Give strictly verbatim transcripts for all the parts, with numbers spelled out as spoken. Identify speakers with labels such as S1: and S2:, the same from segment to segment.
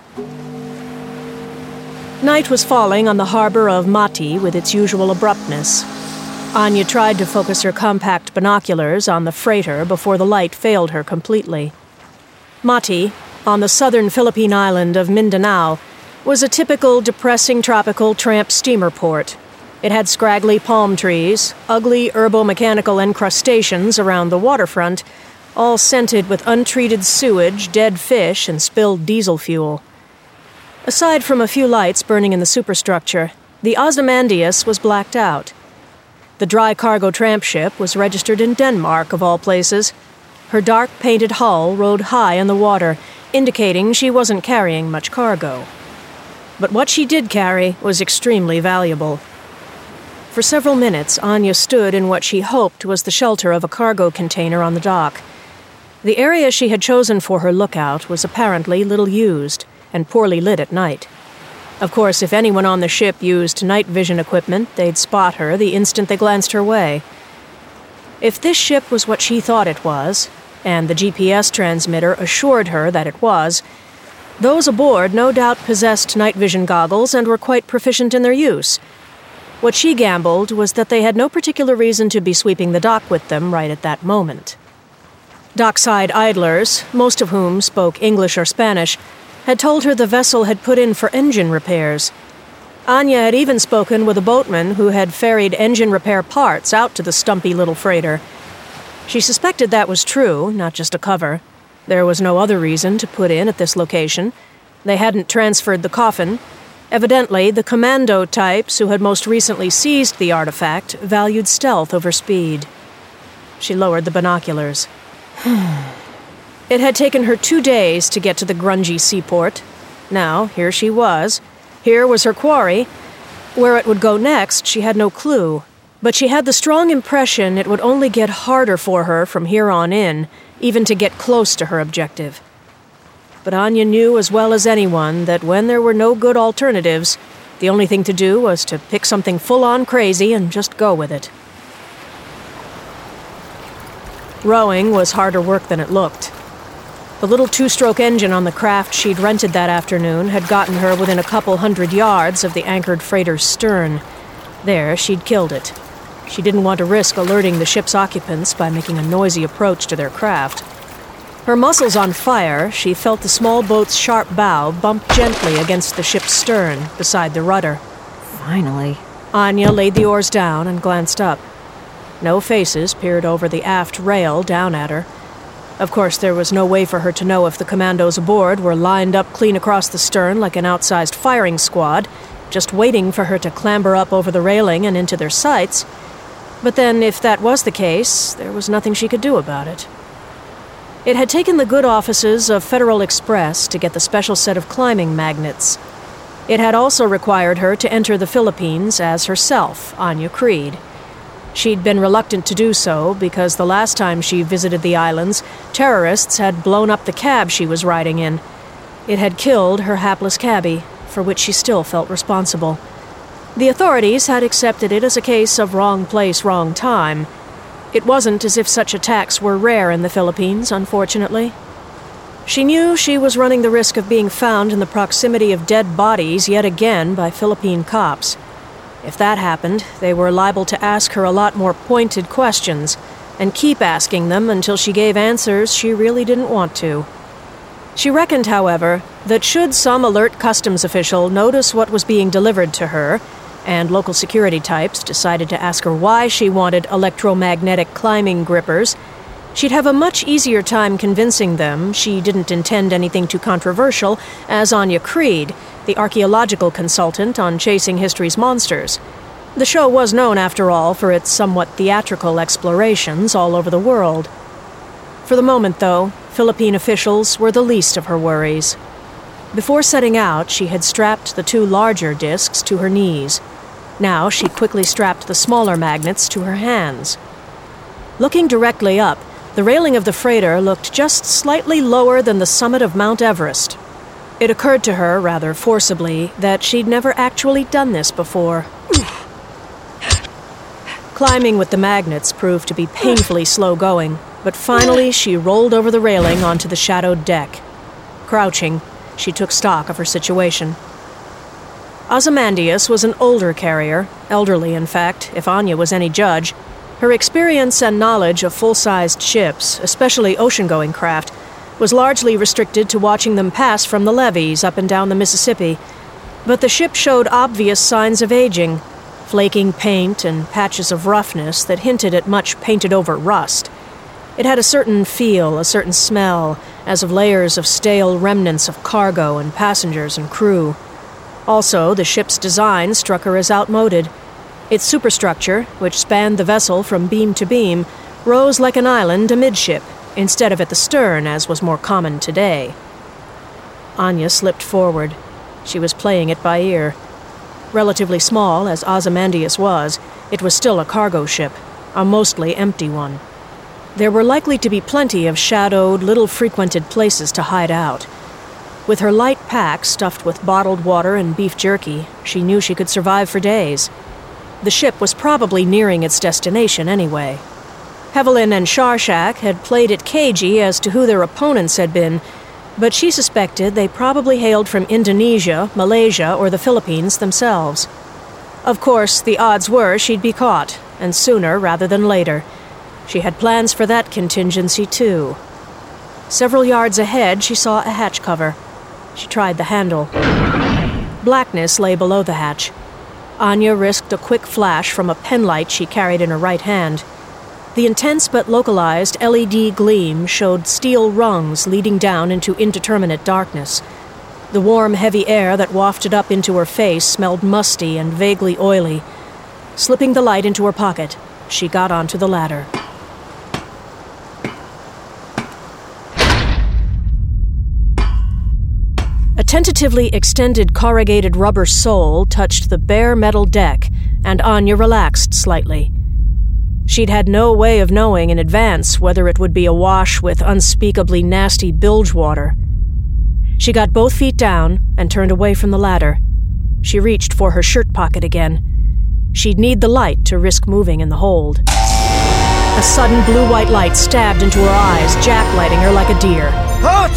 S1: Night was falling on the harbor of Mati with its usual abruptness. Anya tried to focus her compact binoculars on the freighter before the light failed her completely. Mati, on the southern Philippine island of Mindanao, was a typical depressing tropical tramp steamer port. It had scraggly palm trees, ugly herbomechanical encrustations around the waterfront, all scented with untreated sewage, dead fish, and spilled diesel fuel. Aside from a few lights burning in the superstructure, the Ozymandias was blacked out. The dry cargo tramp ship was registered in Denmark, of all places. Her dark painted hull rode high in the water, indicating she wasn't carrying much cargo. But what she did carry was extremely valuable. For several minutes, Anya stood in what she hoped was the shelter of a cargo container on the dock. The area she had chosen for her lookout was apparently little used and poorly lit at night. Of course, if anyone on the ship used night vision equipment, they'd spot her the instant they glanced her way. If this ship was what she thought it was, and the G P S transmitter assured her that it was, those aboard no doubt possessed night vision goggles and were quite proficient in their use. What she gambled was that they had no particular reason to be sweeping the dock with them right at that moment. Dockside idlers, most of whom spoke English or Spanish, had told her the vessel had put in for engine repairs. Anya had even spoken with a boatman who had ferried engine repair parts out to the stumpy little freighter. She suspected that was true, not just a cover. There was no other reason to put in at this location. They hadn't transferred the coffin. Evidently, the commando types who had most recently seized the artifact valued stealth over speed. She lowered the binoculars. It had taken her two days to get to the grungy seaport. Now, here she was. Here was her quarry. Where it would go next, she had no clue. But she had the strong impression it would only get harder for her from here on in, even to get close to her objective. But Anya knew as well as anyone that when there were no good alternatives, the only thing to do was to pick something full-on crazy and just go with it. Rowing was harder work than it looked. The little two-stroke engine on the craft she'd rented that afternoon had gotten her within a couple hundred yards of the anchored freighter's stern. There, she'd killed it. She didn't want to risk alerting the ship's occupants by making a noisy approach to their craft. Her muscles on fire, she felt the small boat's sharp bow bump gently against the ship's stern, beside the rudder.
S2: Finally.
S1: Anya laid the oars down and glanced up. No faces peered over the aft rail down at her. Of course, there was no way for her to know if the commandos aboard were lined up clean across the stern like an outsized firing squad, just waiting for her to clamber up over the railing and into their sights. But then, if that was the case, there was nothing she could do about it. It had taken the good offices of Federal Express to get the special set of climbing magnets. It had also required her to enter the Philippines as herself, Anya Creed. She'd been reluctant to do so because the last time she visited the islands, terrorists had blown up the cab she was riding in. It had killed her hapless cabbie, for which she still felt responsible. The authorities had accepted it as a case of wrong place, wrong time. It wasn't as if such attacks were rare in the Philippines, unfortunately. She knew she was running the risk of being found in the proximity of dead bodies yet again by Philippine cops. If that happened, they were liable to ask her a lot more pointed questions, and keep asking them until she gave answers she really didn't want to. She reckoned, however, that should some alert customs official notice what was being delivered to her, and local security types decided to ask her why she wanted electromagnetic climbing grippers, she'd have a much easier time convincing them she didn't intend anything too controversial as Anya Creed, the archaeological consultant on Chasing History's Monsters. The show was known, after all, for its somewhat theatrical explorations all over the world. For the moment, though, Philippine officials were the least of her worries. Before setting out, she had strapped the two larger discs to her knees. Now she quickly strapped the smaller magnets to her hands. Looking directly up, the railing of the freighter looked just slightly lower than the summit of Mount Everest. It occurred to her, rather forcibly, that she'd never actually done this before. Climbing with the magnets proved to be painfully slow going, but finally she rolled over the railing onto the shadowed deck. Crouching, she took stock of her situation. Ozymandias was an older carrier, elderly in fact, if Anya was any judge. Her experience and knowledge of full-sized ships, especially ocean-going craft, was largely restricted to watching them pass from the levees up and down the Mississippi. But the ship showed obvious signs of aging, flaking paint and patches of roughness that hinted at much painted-over rust. It had a certain feel, a certain smell, as of layers of stale remnants of cargo and passengers and crew. Also, the ship's design struck her as outmoded. Its superstructure, which spanned the vessel from beam to beam, rose like an island amidship, instead of at the stern, as was more common today. Anya slipped forward. She was playing it by ear. Relatively small, as Ozymandias was, it was still a cargo ship, a mostly empty one. There were likely to be plenty of shadowed, little-frequented places to hide out. With her light pack stuffed with bottled water and beef jerky, she knew she could survive for days. The ship was probably nearing its destination anyway. Hevelin and Sharshak had played it cagey as to who their opponents had been, but she suspected they probably hailed from Indonesia, Malaysia, or the Philippines themselves. Of course, the odds were she'd be caught, and sooner rather than later. She had plans for that contingency, too. Several yards ahead, she saw a hatch cover. She tried the handle. Blackness lay below the hatch. Anya risked a quick flash from a penlight she carried in her right hand. The intense but localized L E D gleam showed steel rungs leading down into indeterminate darkness. The warm, heavy air that wafted up into her face smelled musty and vaguely oily. Slipping the light into her pocket, she got onto the ladder. A tentatively extended corrugated rubber sole touched the bare metal deck, and Anya relaxed slightly. She'd had no way of knowing in advance whether it would be awash with unspeakably nasty bilge water. She got both feet down and turned away from the ladder. She reached for her shirt pocket again. She'd need the light to risk moving in the hold. A sudden blue-white light stabbed into her eyes, jacklighting her like a deer.
S2: Halt!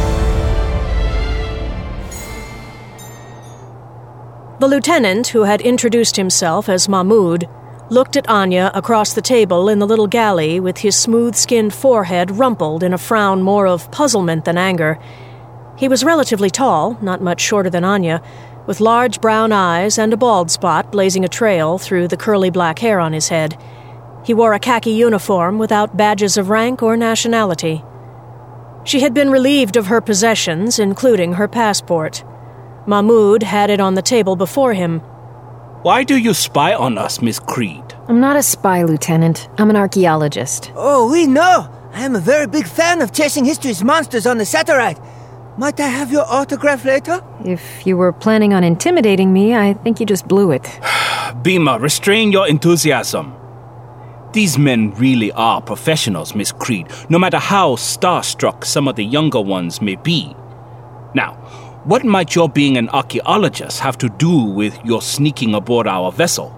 S1: The lieutenant, who had introduced himself as Mahmoud, looked at Anya across the table in the little galley with his smooth-skinned forehead rumpled in a frown more of puzzlement than anger. He was relatively tall, not much shorter than Anya, with large brown eyes and a bald spot blazing a trail through the curly black hair on his head. He wore a khaki uniform without badges of rank or nationality. She had been relieved of her possessions, including her passport. Mahmoud had it on the table before him.
S3: Why do you spy on us, Miss Creed?
S4: I'm not a spy, Lieutenant. I'm an archaeologist.
S2: Oh, we know. I am a very big fan of chasing history's monsters on the Satellite. Might I have your autograph later?
S4: If you were planning on intimidating me, I think you just blew it.
S3: Bhima, restrain your enthusiasm. These men really are professionals, Miss Creed, no matter how starstruck some of the younger ones may be. Now, what might your being an archaeologist have to do with your sneaking aboard our vessel?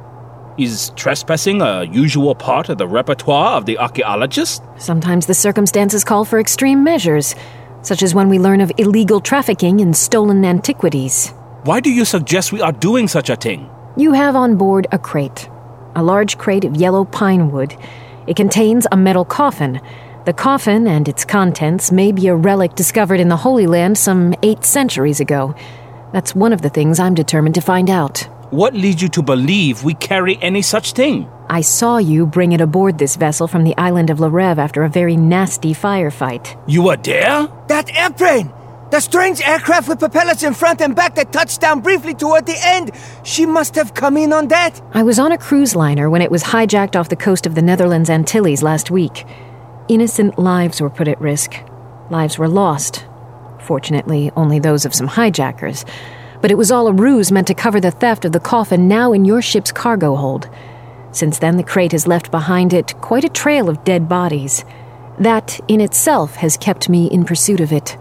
S3: Is trespassing a usual part of the repertoire of the archaeologist?
S4: Sometimes the circumstances call for extreme measures, such as when we learn of illegal trafficking in stolen antiquities.
S3: Why do you suggest we are doing such a thing?
S4: You have on board a crate. A large crate of yellow pine wood. It contains a metal coffin. The coffin and its contents may be a relic discovered in the Holy Land some eight centuries ago. That's one of the things I'm determined to find out.
S3: What leads you to believe we carry any such thing?
S4: I saw you bring it aboard this vessel from the island of Larev after a very nasty firefight.
S3: You were there?
S2: That airplane! The strange aircraft with propellers in front and back that touched down briefly toward the end! She must have come in on that!
S4: I was on a cruise liner when it was hijacked off the coast of the Netherlands Antilles last week. Innocent lives were put at risk. Lives were lost. Fortunately, only those of some hijackers. But it was all a ruse meant to cover the theft of the coffin now in your ship's cargo hold. Since then, the crate has left behind it quite a trail of dead bodies. That, in itself, has kept me in pursuit of it.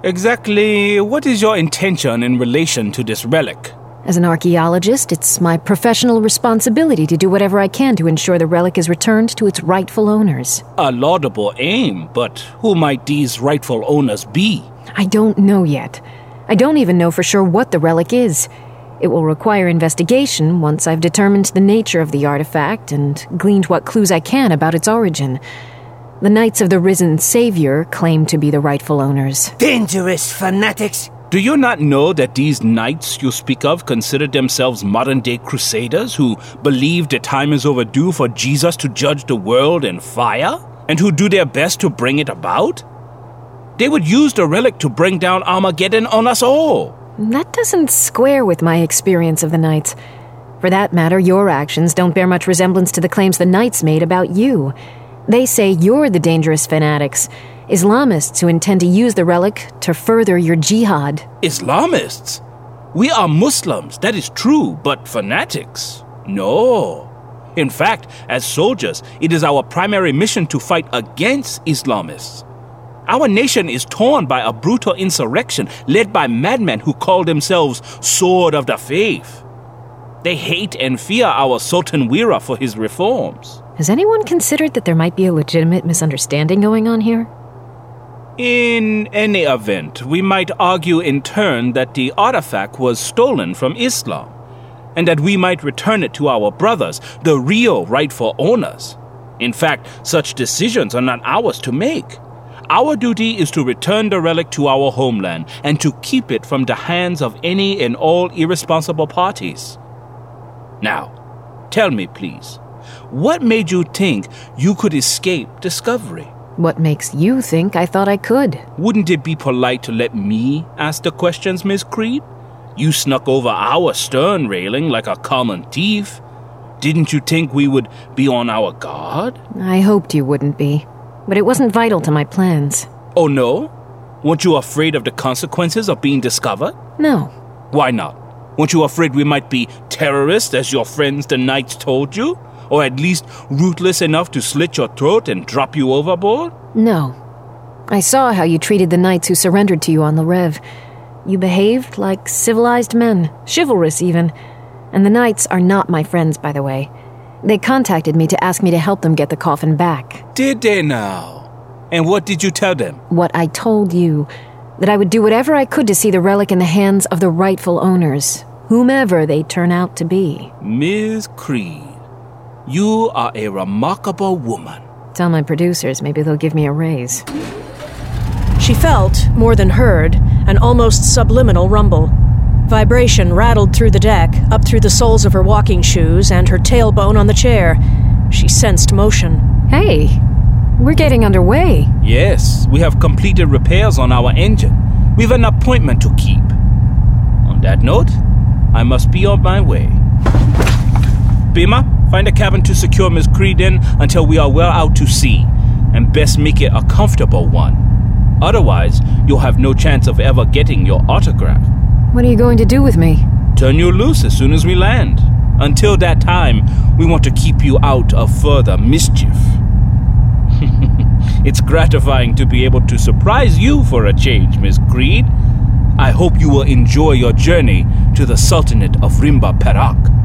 S3: Exactly what is your intention in relation to this relic?
S4: As an archaeologist, it's my professional responsibility to do whatever I can to ensure the relic is returned to its rightful owners.
S3: A laudable aim, but who might these rightful owners be?
S4: I don't know yet. I don't even know for sure what the relic is. It will require investigation once I've determined the nature of the artifact and gleaned what clues I can about its origin. The Knights of the Risen Savior claim to be the rightful owners.
S2: Dangerous fanatics!
S3: Do you not know that these knights you speak of consider themselves modern-day crusaders who believe the time is overdue for Jesus to judge the world in fire, and who do their best to bring it about? They would use the relic to bring down Armageddon on us all.
S4: That doesn't square with my experience of the Knights. For that matter, your actions don't bear much resemblance to the claims the Knights made about you. They say you're the dangerous fanatics, Islamists who intend to use the relic to further your jihad.
S3: Islamists? We are Muslims, that is true, but fanatics? No. In fact, as soldiers, it is our primary mission to fight against Islamists. Our nation is torn by a brutal insurrection led by madmen who call themselves Sword of the Faith. They hate and fear our Sultan Wira for his reforms.
S4: Has anyone considered that there might be a legitimate misunderstanding going on here?
S3: In any event, we might argue in turn that the artifact was stolen from Islam, and that we might return it to our brothers, the real rightful owners. In fact, such decisions are not ours to make. Our duty is to return the relic to our homeland and to keep it from the hands of any and all irresponsible parties. Now, tell me, please, what made you think you could escape discovery?
S4: What makes you think I thought I could?
S3: Wouldn't it be polite to let me ask the questions, Miss Creed? You snuck over our stern railing like a common thief. Didn't you think we would be on our guard?
S4: I hoped you wouldn't be, but it wasn't vital to my plans.
S3: Oh, no? Weren't you afraid of the consequences of being discovered?
S4: No.
S3: Why not? Weren't you afraid we might be terrorists, as your friends the Knights told you? Or at least ruthless enough to slit your throat and drop you overboard?
S4: No. I saw how you treated the knights who surrendered to you on the Rev. You behaved like civilized men, chivalrous even. And the knights are not my friends, by the way. They contacted me to ask me to help them get the coffin back.
S3: Did they now? And what did you tell them?
S4: What I told you. That I would do whatever I could to see the relic in the hands of the rightful owners, whomever they turn out to be.
S3: Miss Creed, you are a remarkable woman.
S4: Tell my producers, maybe they'll give me a raise.
S1: She felt, more than heard, an almost subliminal rumble. Vibration rattled through the deck, up through the soles of her walking shoes and her tailbone on the chair. She sensed motion.
S4: Hey, we're getting underway.
S3: Yes, we have completed repairs on our engine. We've an appointment to keep. On that note, I must be on my way. Bima, find a cabin to secure Miss Creed in until we are well out to sea, and best make it a comfortable one. Otherwise, you'll have no chance of ever getting your autograph.
S4: What are you going to do with me?
S3: Turn you loose as soon as we land. Until that time, we want to keep you out of further mischief. It's gratifying to be able to surprise you for a change, Miss Creed. I hope you will enjoy your journey to the Sultanate of Rimba Perak.